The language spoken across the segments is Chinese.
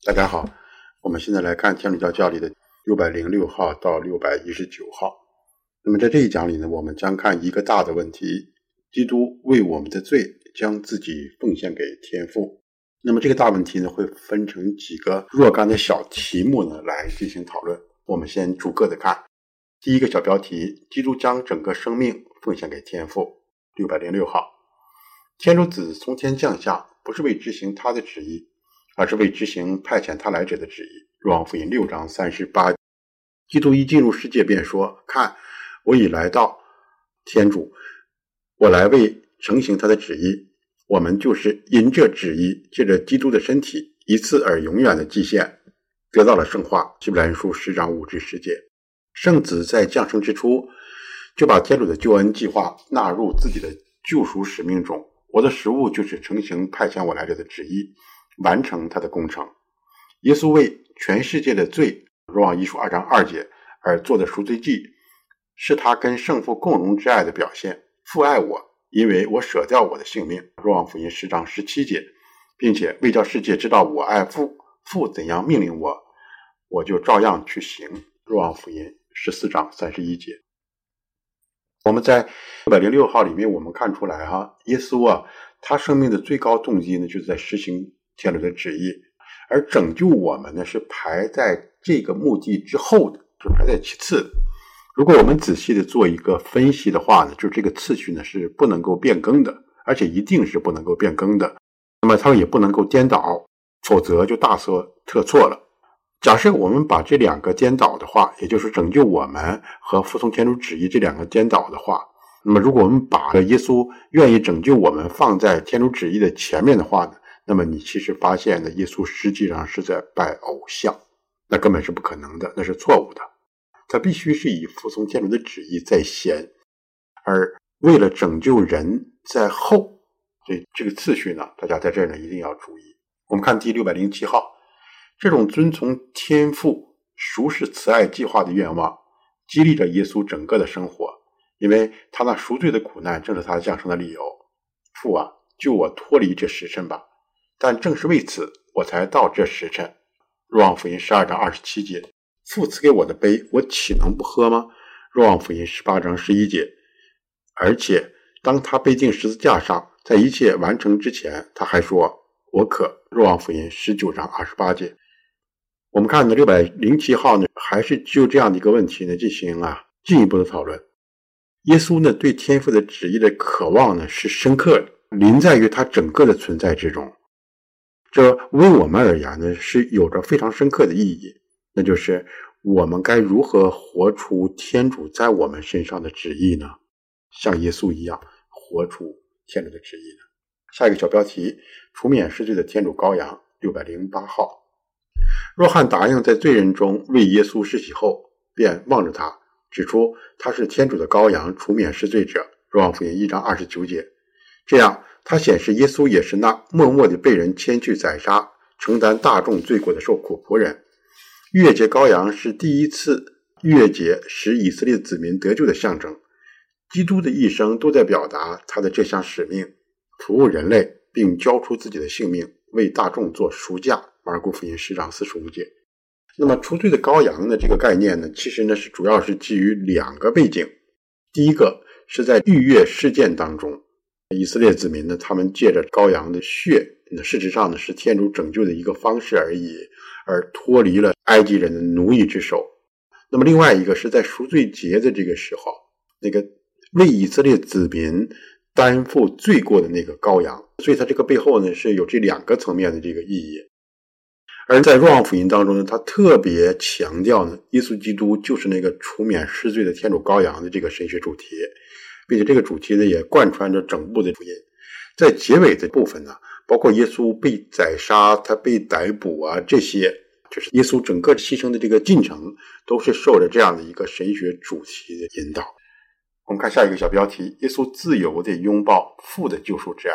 大家好，我们现在来看天主教教理的606号到619号。那么在这一讲里呢，我们将看一个大的问题，基督为我们的罪将自己奉献给天父。那么这个大问题呢，会分成几个若干的小题目呢来进行讨论。我们先逐个的看。第一个小标题，基督将整个生命奉献给天父。606号，天主子从天降下，不是为执行他的旨意，而是为执行派遣他来者的旨意。若望福音6章38，基督一进入世界便说，看，我已来到，天主，我来为成行他的旨意。我们就是因这旨意，借着基督的身体，一次而永远的祭献，得到了圣化。希伯来书10章5至10节。圣子在降生之初，就把天主的救恩计划纳入自己的救赎使命中。我的食物就是成行派遣我来者的旨意，完成他的工程。耶稣为全世界的罪，若望一书2章2节而做的赎罪祭，是他跟圣父共荣之爱的表现。父爱我，因为我舍掉我的性命，若望福音10章17节，并且为叫世界知道我爱父，父怎样命令我，我就照样去行，若望福音14章31节。我们在606号里面，我们看出来耶稣他生命的最高动机呢，就是在实行天主的旨意，而拯救我们呢，是排在这个目的之后的，是排在其次的。如果我们仔细的做一个分析的话呢，就这个次序呢是不能够变更的，而且一定是不能够变更的。那么它也不能够颠倒，否则就大错特错了。假设我们把这两个颠倒的话，也就是拯救我们和服从天主旨意这两个颠倒的话，那么如果我们把耶稣愿意拯救我们放在天主旨意的前面的话呢，那么你其实发现呢，耶稣实际上是在拜偶像，那根本是不可能的，那是错误的。他必须是以服从天主的旨意在先，而为了拯救人在后。所以这个次序呢，大家在这儿呢一定要注意。我们看第607号，这种遵从天父赎世慈爱计划的愿望，激励着耶稣整个的生活，因为他那赎罪的苦难正是他降生的理由。父啊，救我脱离这时辰吧，但正是为此我才到这时辰。若望福音12章27节，父赐给我的杯，我岂能不喝吗？若望福音18章11节。而且当他被钉十字架上，在一切完成之前，他还说我渴。若望福音19章28节。我们看呢607号呢，还是就这样的一个问题呢进行进一步的讨论。耶稣呢对天父的旨意的渴望呢是深刻的，临在于他整个的存在之中。这为我们而言呢是有着非常深刻的意义，那就是我们该如何活出天主在我们身上的旨意呢？像耶稣一样活出天主的旨意呢？下一个小标题，除免世罪的天主羔羊608号。若翰答应在罪人中为耶稣施洗后，便望着他，指出他是天主的羔羊，除免世罪者。若望福音1章29节。这样他显示耶稣也是那默默地被人牵去宰杀，承担大众罪过的受苦仆人。逾越节羔羊是第一次逾越节使以色列子民得救的象征。基督的一生都在表达他的这项使命，服务人类，并交出自己的性命，为大众做赎价。马尔谷福音10章45节。那么除罪的羔羊的这个概念呢，其实呢主要是基于两个背景。第一个是在逾越事件当中，以色列子民呢，他们借着羔羊的血，事实上呢是天主拯救的一个方式而已，而脱离了埃及人的奴役之手。那么另外一个是在赎罪节的这个时候，那个为以色列子民担负罪过的那个羔羊，所以它这个背后呢是有这两个层面的这个意义。而在若望福音当中呢，他特别强调呢，耶稣基督就是那个除免世罪的天主羔羊的这个神学主题，并且这个主题呢也贯穿着整部的福音。在结尾的部分呢，包括耶稣被宰杀，他被逮捕这些就是耶稣整个牺牲的这个进程，都是受着这样的一个神学主题的引导。我们看下一个小标题，耶稣自由地拥抱父的救赎之爱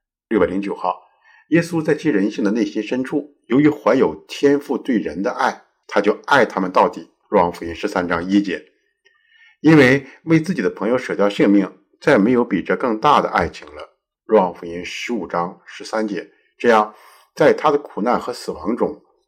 609号。耶稣在其人性的内心深处，由于怀有天父对人的爱，他就爱他们到底。若望福音13章1节。因为为自己的朋友舍掉性命，再没有比这更大的爱情了。若望福音15章13节。这样在他的苦难和死亡中，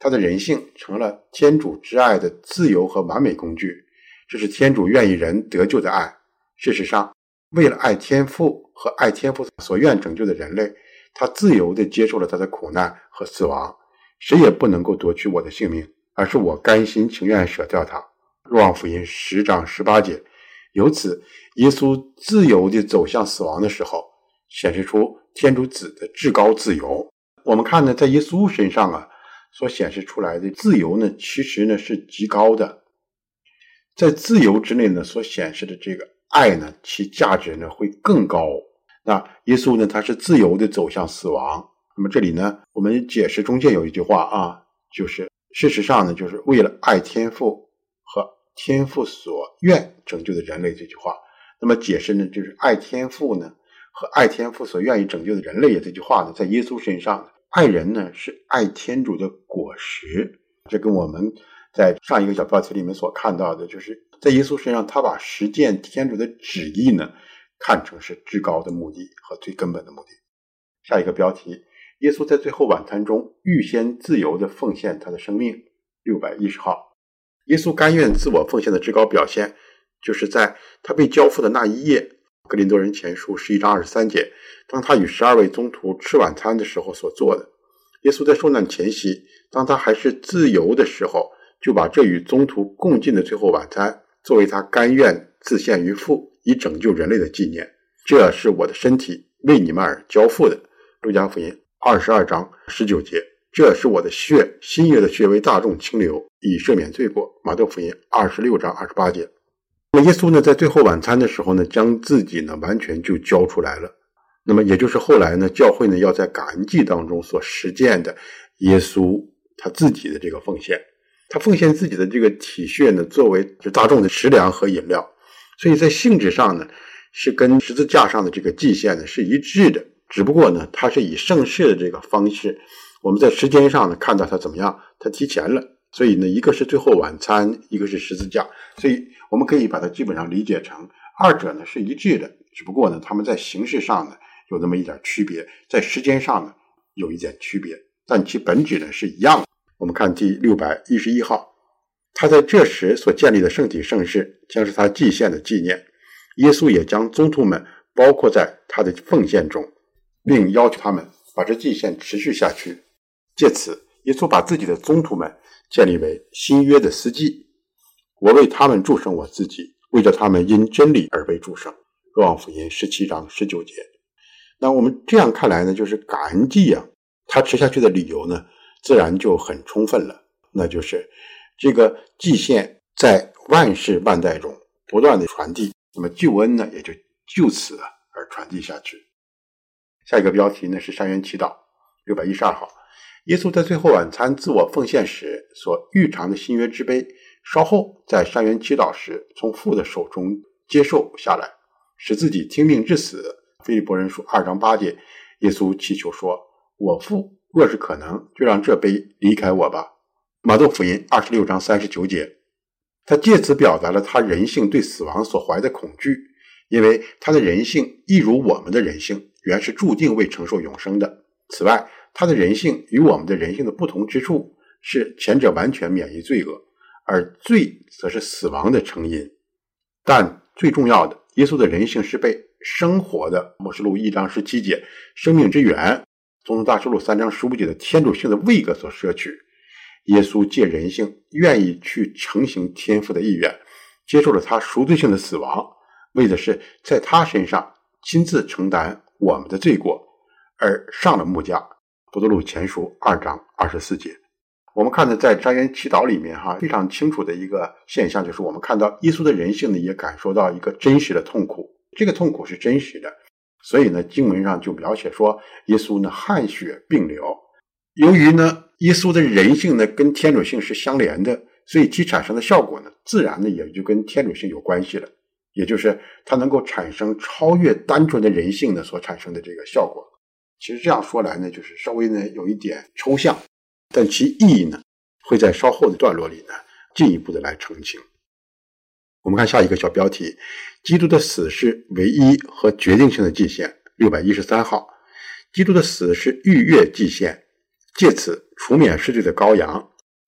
他的人性成了天主之爱的自由和完美工具，这是天主愿意人得救的爱。事实上，为了爱天父和爱天父所愿拯救的人类，他自由地接受了他的苦难和死亡。谁也不能够夺去我的性命，而是我甘心情愿舍掉它。若望福音10章18节。由此，耶稣自由地走向死亡的时候，显示出天主子的至高自由。我们看呢，在耶稣身上所显示出来的自由呢，其实呢是极高的。在自由之内呢，所显示的这个爱呢，其价值呢会更高。那耶稣呢，他是自由地走向死亡。那么这里呢，我们解释中间有一句话就是事实上呢，就是为了爱天父和天父所愿拯救的人类这句话。那么解释呢，就是爱天父呢和爱天父所愿意拯救的人类这句话呢，在耶稣身上，爱人呢是爱天主的果实。这跟我们在上一个小标题里面所看到的，就是在耶稣身上，他把实践天主的旨意呢看成是至高的目的和最根本的目的。下一个标题，耶稣在最后晚餐中预先自由地奉献他的生命，610号。耶稣甘愿自我奉献的至高表现，就是在他被交付的那一夜，格林多人前书11章23节，当他与12位宗徒吃晚餐的时候所做的。耶稣在受难前夕，当他还是自由的时候，就把这与宗徒共进的最后晚餐作为他甘愿自献于父以拯救人类的纪念。这是我的身体，为你们而交付的。路加福音22章19节，这是我的血，新约的血为大众清流，以赦免罪过。马窦福音26章28节。那么耶稣呢，在最后晚餐的时候呢，将自己呢完全就交出来了。那么也就是后来呢，教会呢要在感恩祭当中所实践的耶稣他自己的这个奉献。他奉献自己的这个体血呢，作为大众的食粮和饮料，所以在性质上呢，是跟十字架上的这个祭献呢是一致的。只不过呢，它是以圣事的这个方式，我们在时间上呢看到它怎么样，它提前了。所以呢，一个是最后晚餐，一个是十字架，所以我们可以把它基本上理解成二者呢是一致的，只不过呢他们在形式上呢有那么一点区别，在时间上呢有一点区别，但其本质呢是一样的。我们看第611号，他在这时所建立的圣体圣事将是他祭献的纪念。耶稣也将宗徒们包括在他的奉献中，并要求他们把这祭献持续下去。借此，耶稣把自己的宗徒们建立为新约的司祭。我为他们祝生我自己，为着他们因真理而被祝生。若望福音17章19节。那我们这样看来呢，就是感恩祭它持下去的理由呢，自然就很充分了。那就是这个祭献在万世万代中不断的传递，那么救恩呢，也就就此而传递下去。下一个标题呢是山园祈祷，612号。耶稣在最后晚餐自我奉献时所预尝的新约之杯，稍后在山园祈祷时从父的手中接受下来，使自己听命至死。腓立伯人书2章8节，耶稣祈求说：我父，若是可能，就让这杯离开我吧。马窦福音26章39节。他借此表达了他人性对死亡所怀的恐惧，因为他的人性一如我们的人性，原是注定为承受永生的。此外，他的人性与我们的人性的不同之处是，前者完全免于罪恶，而罪则是死亡的成因。但最重要的，耶稣的人性是被生活的默示录1章17节生命之源，宗徒大事录3章15节的天主性的位格所摄取。耶稣借人性愿意去承行天父的意愿，接受了他赎罪性的死亡，为的是在他身上亲自承担我们的罪过，而上了木架。伯多禄前书2章24节。我们看到在山园祈祷里面非常清楚的一个现象，就是我们看到耶稣的人性呢，也感受到一个真实的痛苦，这个痛苦是真实的。所以呢，经文上就描写说，耶稣呢汗血并流。由于呢耶稣的人性呢跟天主性是相连的，所以其产生的效果呢，自然呢也就跟天主性有关系了，也就是它能够产生超越单纯的人性呢所产生的这个效果。其实这样说来呢，就是稍微呢有一点抽象，但其意义呢会在稍后的段落里呢进一步的来澄清。我们看下一个小标题，基督的死是唯一和决定性的祭献，613号。基督的死是逾越祭献，借此除免世罪的羔羊，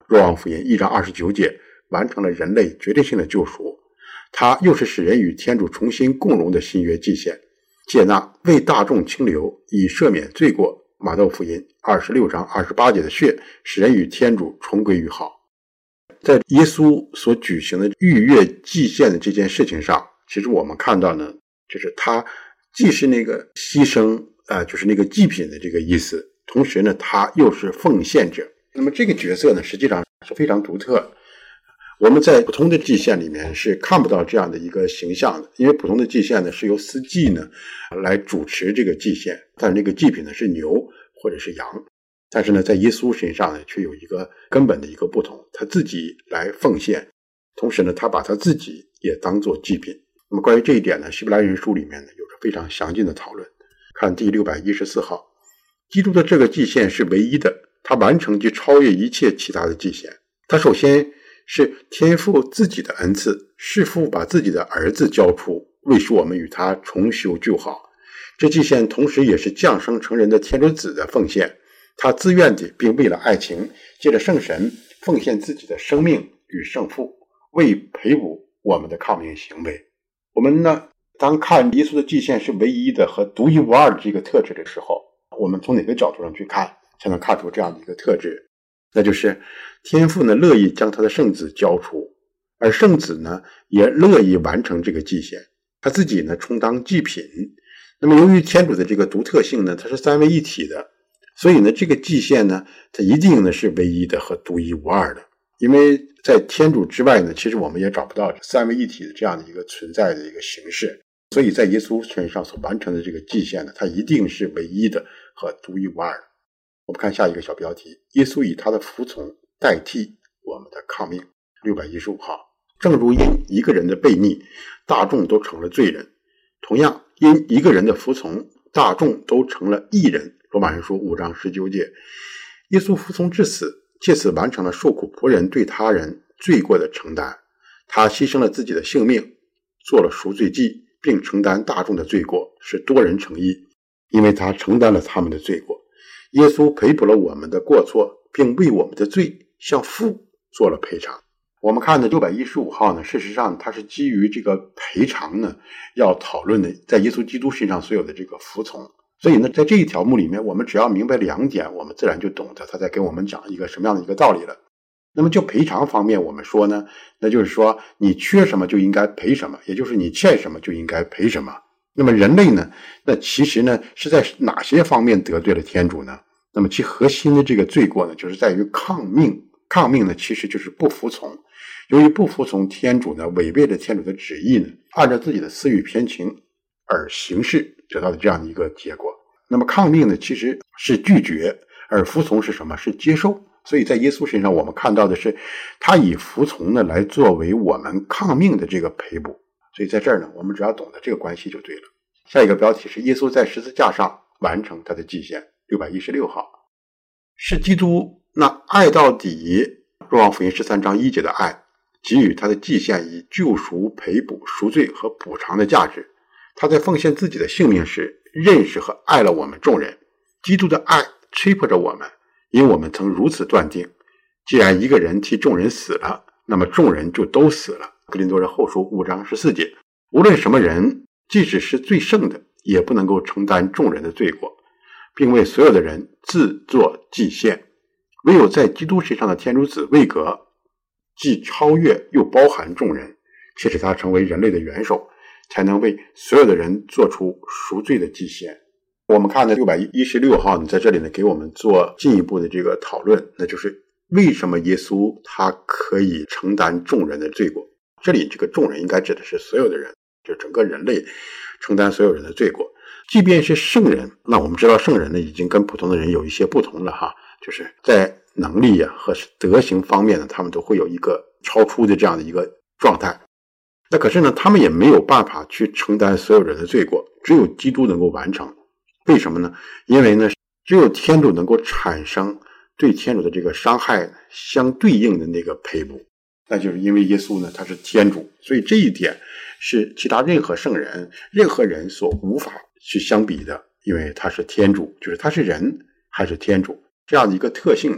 若望福音1章29节完成了人类决定性的救赎，它又是使人与天主重新共荣的新约祭献，接纳为大众清流以赦免罪过，马窦福音26章28节的血使人与天主重归于好。在耶稣所举行的逾越祭献的这件事情上，其实我们看到呢，就是他既是那个牺牲就是那个祭品的这个意思，同时呢他又是奉献者。那么这个角色呢实际上是非常独特的，我们在普通的祭献里面是看不到这样的一个形象的，因为普通的祭献呢是由司祭呢来主持这个祭献，但是那个祭品呢是牛或者是羊。但是呢在耶稣身上呢却有一个根本的一个不同，他自己来奉献，同时呢他把他自己也当作祭品。那么关于这一点呢，希伯来人书里面呢有着非常详尽的讨论。看第614号，基督的这个祭献是唯一的，他完成及超越一切其他的祭献。他首先是天父自己的恩赐，是父把自己的儿子交出，为使我们与他重修旧好。这祭献同时也是降生成人的天主子的奉献，他自愿的并为了爱情，借着圣神奉献自己的生命与圣父，为赔补我们的抗命行为。我们呢当看耶稣的祭献是唯一的和独一无二的这个特质的时候，我们从哪个角度上去看才能看出这样的一个特质？那就是天父呢乐意将他的圣子交出，而圣子呢也乐意完成这个祭献，他自己呢充当祭品。那么由于天主的这个独特性呢，它是三位一体的，所以呢这个祭献呢它一定呢是唯一的和独一无二的。因为在天主之外呢，其实我们也找不到三位一体的这样的一个存在的一个形式，所以在耶稣身上所完成的这个祭献呢，它一定是唯一的和独一无二的。我们看下一个小标题，耶稣以他的服从代替我们的抗命。615号，正如因一个人的悖逆，大众都成了罪人，同样因一个人的服从，大众都成了义人。罗马人书5章19节，耶稣服从至死，借此完成了受苦仆人对他人罪过的承担。他牺牲了自己的性命，做了赎罪祭，并承担大众的罪过，使多人成义，因为他承担了他们的罪过。耶稣赔补了我们的过错，并为我们的罪向父做了赔偿。我们看的615号呢，事实上它是基于这个赔偿呢要讨论的在耶稣基督身上所有的这个服从。所以呢在这一条目里面，我们只要明白2点，我们自然就懂得他在给我们讲一个什么样的一个道理了。那么就赔偿方面我们说呢，那就是说你缺什么就应该赔什么，也就是你欠什么就应该赔什么。那么人类呢，那其实呢是在哪些方面得罪了天主呢？那么其核心的这个罪过呢，就是在于抗命。抗命呢其实就是不服从，由于不服从天主呢，违背了天主的旨意呢，按照自己的私欲偏情而行事，得到的这样的一个结果。那么抗命呢其实是拒绝，而服从是什么？是接受。所以在耶稣身上我们看到的是他以服从呢来作为我们抗命的这个赔补。所以在这儿呢我们只要懂得这个关系就对了。下一个标题是耶稣在十字架上完成他的祭献。616号，是基督那爱到底，若望福音13章1节的爱，给予他的祭献以救赎、赔补、赎罪和补偿的价值。他在奉献自己的性命时认识和爱了我们众人。基督的爱催迫着我们，因我们曾如此断定，既然一个人替众人死了，那么众人就都死了。哥林多人后书5章14节，无论什么人，即使是最圣的，也不能够承担众人的罪过，并为所有的人自作祭献。唯有在基督身上的天主子位格，既超越又包含众人，且使他成为人类的元首，才能为所有的人做出赎罪的祭献。我们看的616号呢，在这里呢给我们做进一步的这个讨论，那就是为什么耶稣他可以承担众人的罪过。这里这个众人应该指的是所有的人，就整个人类承担所有人的罪过。即便是圣人，那我们知道圣人呢已经跟普通的人有一些不同了哈，就是在能力和德行方面呢，他们都会有一个超出的这样的一个状态。那可是呢他们也没有办法去承担所有人的罪过，只有基督能够完成。为什么呢？因为呢只有天主能够产生对天主的这个伤害相对应的那个赔补，那就是因为耶稣呢他是天主，所以这一点是其他任何圣人任何人所无法去相比的，因为他是天主，就是他是人还是天主这样的一个特性呢，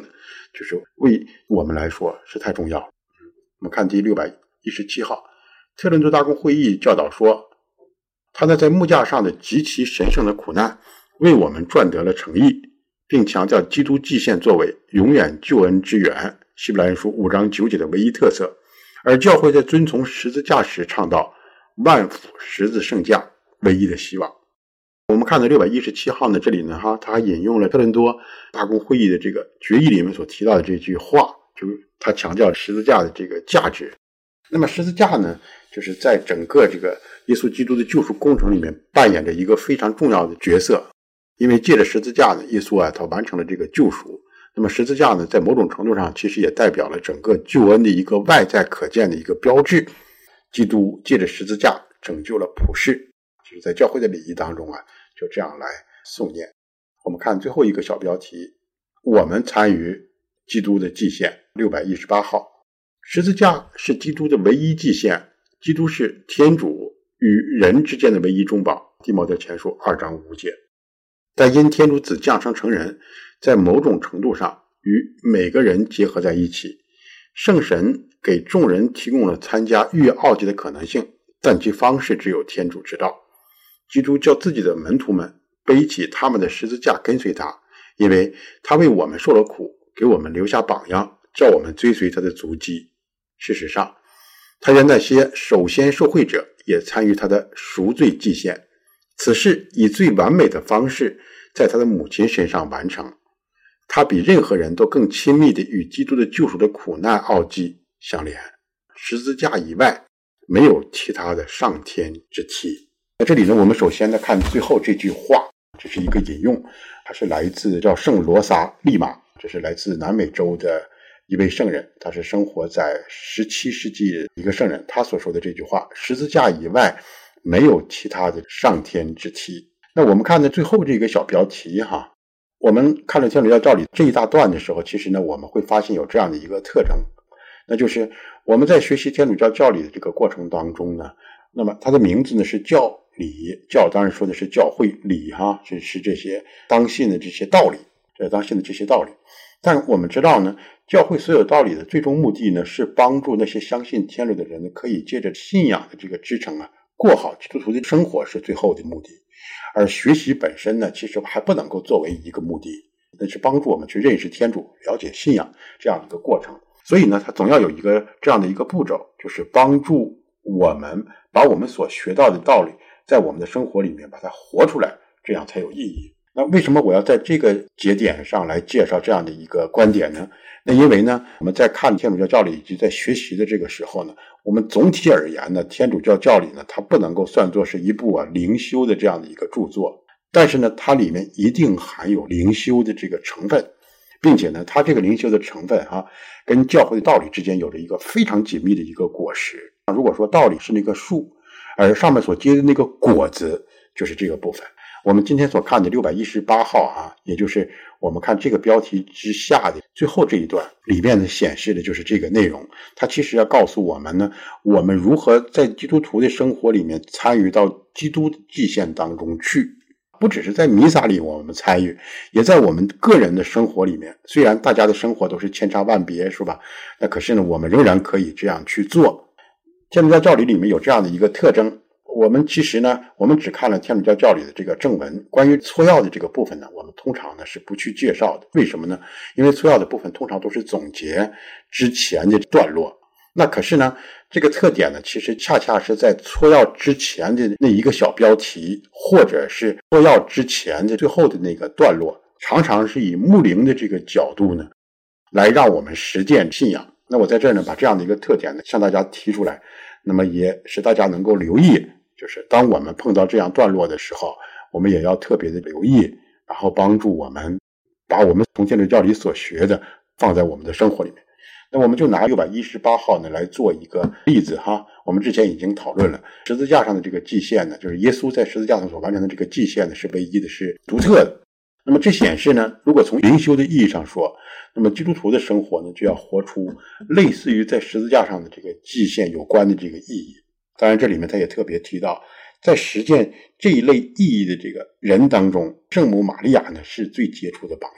就是为我们来说是太重要了。我们看第617号，特伦托大公会议教导说，他呢在木架上的极其神圣的苦难为我们赚得了诚意，并强调基督祭献作为永远救恩之源，希伯来书5章9节的唯一特色。而教会在遵从十字架时倡导万福十字圣架唯一的希望。我们看到617号呢，这里呢他还引用了特伦多大公会议的这个决议里面所提到的这句话，就是他强调十字架的这个价值。那么十字架呢，就是在整个这个耶稣基督的救赎工程里面扮演着一个非常重要的角色。因为借着十字架呢，耶稣他完成了这个救赎。那么十字架呢，在某种程度上其实也代表了整个救恩的一个外在可见的一个标志。基督借着十字架拯救了普世，就是在教会的礼仪当中就这样来诵念。我们看最后一个小标题，我们参与基督的祭献，618号。十字架是基督的唯一祭献，基督是天主与人之间的唯一中保，弟摩太前书2章5节。但因天主子降生成人，在某种程度上与每个人结合在一起，圣神给众人提供了参加逾越奥祭的可能性，但其方式只有天主知道。基督叫自己的门徒们背起他们的十字架跟随他，因为他为我们受了苦，给我们留下榜样，叫我们追随他的足迹。事实上，他让那些首先受惠者也参与他的赎罪祭献，此事以最完美的方式在他的母亲身上完成。他比任何人都更亲密地与基督的救赎的苦难奥迹相连。十字架以外没有其他的上天之梯。在这里呢，我们首先看最后这句话，这是一个引用，它是来自叫圣罗萨利马，这是来自南美洲的一位圣人，他是生活在17世纪的一个圣人，他所说的这句话，十字架以外没有其他的上天之梯。那我们看的最后这个小标题我们看了天主教教理这一大段的时候，其实呢我们会发现有这样的一个特征，那就是我们在学习天主教教理的这个过程当中呢，那么它的名字呢是教理，教当然说的是教会，理是这些当信的这些道理，但我们知道呢，教会所有道理的最终目的呢，是帮助那些相信天主的人呢，可以借着信仰的这个支撑过好基督徒的生活是最后的目的。而学习本身呢，其实还不能够作为一个目的，那是帮助我们去认识天主，了解信仰这样一个过程。所以呢，它总要有一个这样的一个步骤，就是帮助我们把我们所学到的道理在我们的生活里面把它活出来，这样才有意义。那为什么我要在这个节点上来介绍这样的一个观点呢？那因为呢，我们在看天主教教理以及在学习的这个时候呢，我们总体而言呢，天主教教理呢，它不能够算作是一部灵修的这样的一个著作，但是呢，它里面一定含有灵修的这个成分，并且呢，它这个灵修的成分跟教会的道理之间有着一个非常紧密的一个果实。如果说道理是那个树，而上面所结的那个果子就是这个部分。我们今天所看的618号也就是我们看这个标题之下的最后这一段里面的显示的就是这个内容。它其实要告诉我们呢，我们如何在基督徒的生活里面参与到基督的祭献当中去，不只是在弥撒里我们参与，也在我们个人的生活里面。虽然大家的生活都是千差万别，是吧？那可是呢，我们仍然可以这样去做。天主教教理里面有这样的一个特征，我们其实呢，我们只看了天主教教理的这个正文，关于撮要的这个部分呢，我们通常呢是不去介绍的。为什么呢？因为撮要的部分通常都是总结之前的段落。那可是呢，这个特点呢，其实恰恰是在撮要之前的那一个小标题，或者是撮要之前的最后的那个段落，常常是以牧灵的这个角度呢，来让我们实践信仰。那我在这儿呢，把这样的一个特点呢，向大家提出来，那么也使大家能够留意，就是当我们碰到这样段落的时候，我们也要特别的留意，然后帮助我们把我们从天主教里所学的放在我们的生活里面。那我们就拿618号呢来做一个例子我们之前已经讨论了，十字架上的这个祭献呢，就是耶稣在十字架上所完成的这个祭献呢，是唯一的，是独特的。那么这显示呢，如果从灵修的意义上说，那么基督徒的生活呢，就要活出类似于在十字架上的这个祭献有关的这个意义。当然这里面他也特别提到，在实践这一类意义的这个人当中，圣母玛利亚呢是最杰出的榜样。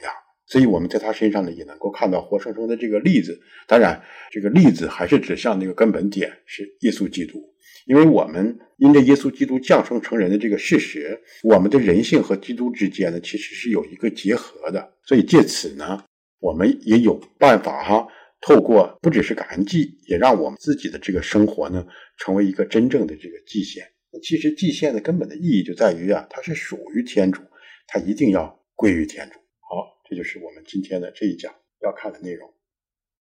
所以我们在他身上呢也能够看到活生生的这个例子。当然这个例子还是指向那个根本点，是耶稣基督。因为我们因着耶稣基督降生成人的这个事实，我们的人性和基督之间呢其实是有一个结合的，所以借此呢我们也有办法透过不只是感恩祭，也让我们自己的这个生活呢成为一个真正的这个祭献。其实祭献的根本的意义就在于它是属于天主，它一定要归于天主。好，这就是我们今天的这一讲要看的内容。